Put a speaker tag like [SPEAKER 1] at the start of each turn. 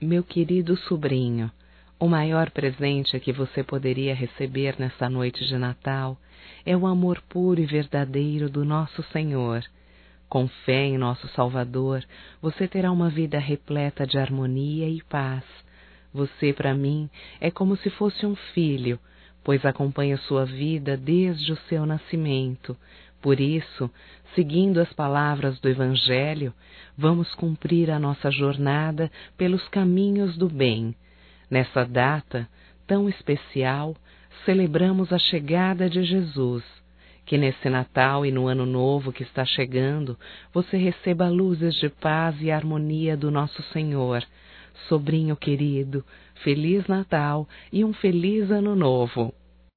[SPEAKER 1] Meu querido sobrinho, o maior presente que você poderia receber nesta noite de Natal é o amor puro e verdadeiro do nosso Senhor. Com fé em nosso Salvador, você terá uma vida repleta de harmonia e paz. Você, para mim, é como se fosse um filho, pois acompanha sua vida desde o seu nascimento. Por isso, seguindo as palavras do Evangelho, vamos cumprir a nossa jornada pelos caminhos do bem. Nessa data tão especial, celebramos a chegada de Jesus. Que nesse Natal e no Ano Novo que está chegando, você receba luzes de paz e harmonia do nosso Senhor. Sobrinho querido, Feliz Natal e um Feliz Ano Novo!